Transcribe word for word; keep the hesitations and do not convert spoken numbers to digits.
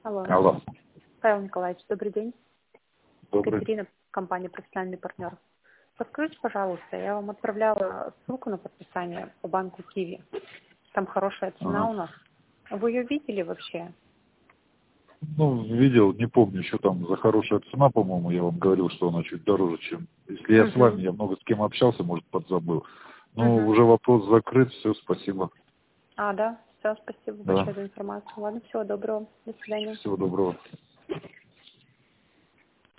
Алло. Алло. Павел Николаевич, добрый день. Добрый. Екатерина, компания «Профессиональный партнер». Подскажите, пожалуйста, я вам отправляла ссылку на подписание по банку Киви. Там хорошая цена Ага. у нас. Вы ее видели вообще? Ну, видел, не помню, еще там за хорошая цена, по-моему, я вам говорил, что она чуть дороже, чем... Если я с Угу. вами, я много с кем общался, может, подзабыл. Ну, Угу. уже вопрос закрыт, все, спасибо. А, да? Все, спасибо Да. большое за информацию. Ладно, всего доброго. До свидания. Всего доброго.